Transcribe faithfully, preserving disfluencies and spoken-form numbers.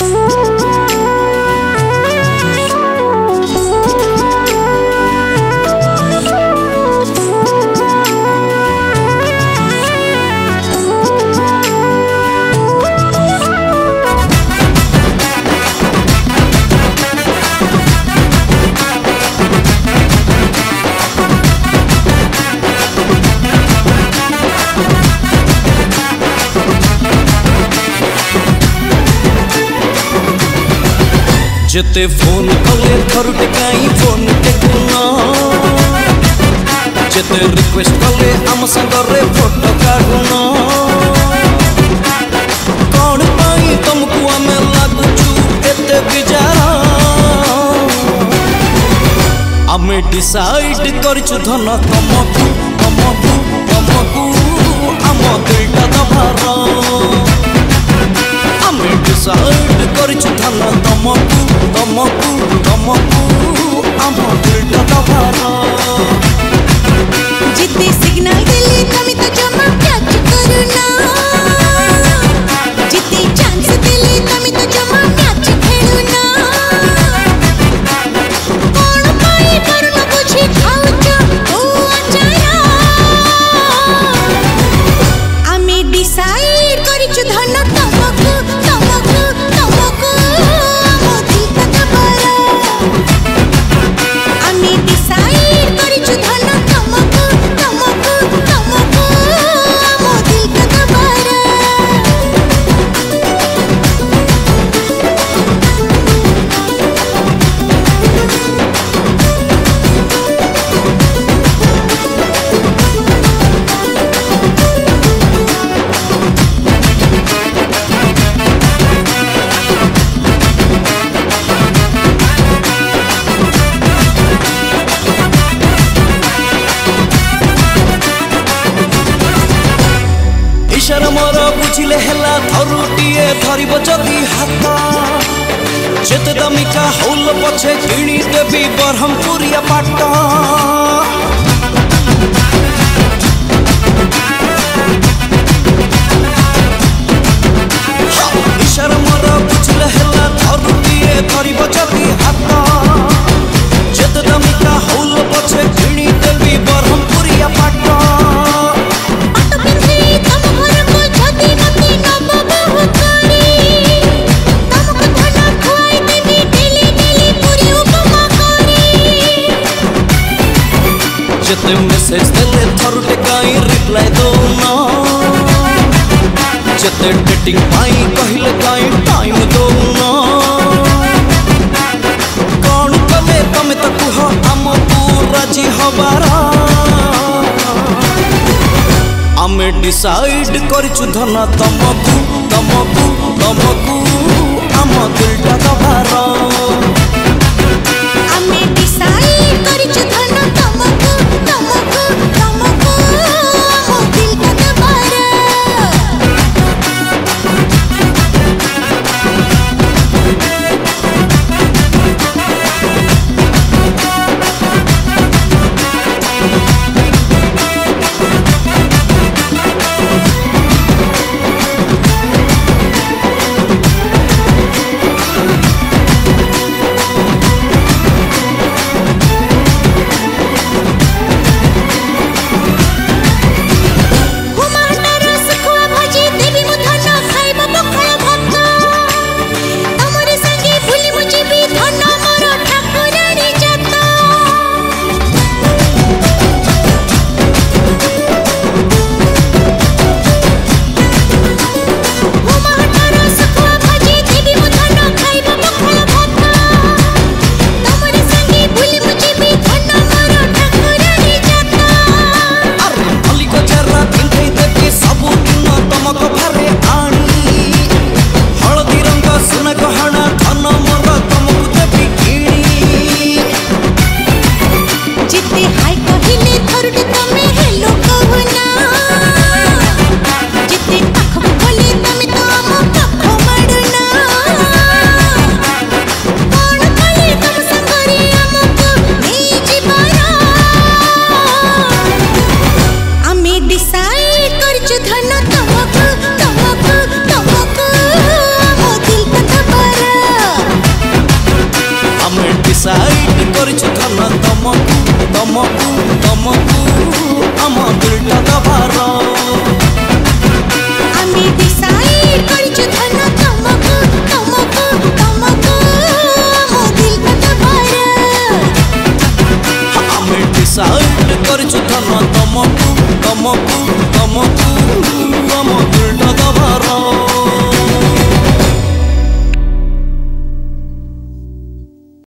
जेते फोन कले थरुटे काई फोन टेकुना जेते रिक्वेस्ट कले आम संगरे फोटो काढुना कौन पाई तुमको आमे लागुचु एते बिजारा आमे डिसाइड करछु धन तमकु तमकु तमकु आम दिलटा दभारा आमे डिसाइड करछु धन तमकु तमकु तमकु आम दिलटा दभारा जिते सिग्नल देले तमी तो जमा कैच करूना जिते चांस देले तमी तो जमा कैच खेलुना कौन पाई करूना बुझी खाउचा ओ आचारा आमे डिसाइड करिछु धन तमकु तमकु तमकु आम दिलटा दभारा आमे डिसाइड करिछु धन तमकु तमकु तमकु आम दिलटा दभारा इशारा मोर बुझिले हेला थरुटिए धरिब जदि हाथ जेते दामिका हौल पछे किणी देवी ब्रह्मपुरिया पाट इशारा मोर बुझिले हेला थरुटिए धरिब जदि हाथ जेते दामिका हौल पछे किणी देवी ब्रह्मपुरिया पाट जेते मैसेज देले थरुटे काई रिप्लाई दोना जेते डेटिंग पाई कहिले काई टाइम दोना कौन कले तमे तो कुह आम राजी हबारा आमे डिसाइड करछु धन तमकु तमकु तमकु आम दिलटा दभारा आमे डिसाइड करिछु धन तमकु तमकु तमकु आम दिलटा दभारा दिलटा दबार আমি ডিসাইড করিছু ধন তমকু তমকু তমকু মো দিলটা দবার আমি ডিসাইড করিছু ধন তমকু তমকু তমকু আমার দিলটা দবার